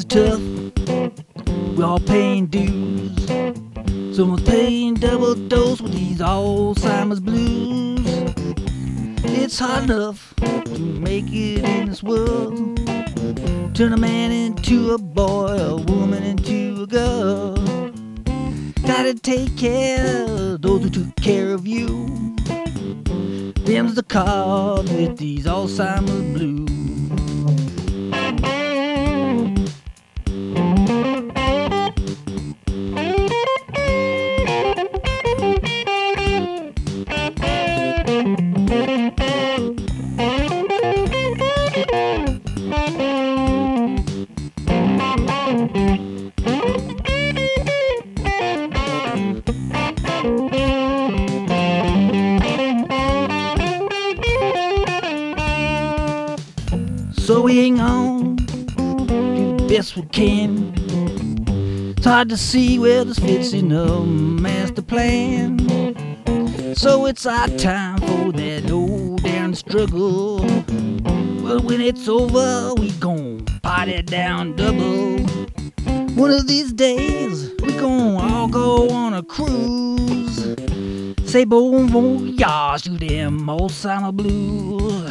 tough, we're all paying dues. Someone's paying double dose with these Alzheimer's blues. It's hard enough to make it in this world. Turn a man into a boy, a woman into a girl. Gotta take care of those who took care of you. Them's the cards with these Alzheimer's blues. So we hang on, do the best we can. It's hard to see where this fits in a master plan. So it's our time for that old down struggle. But when it's over, we gon' party down double. One of these days, we gon' all go on a cruise. Say bon voyage to them Alzheimer blues.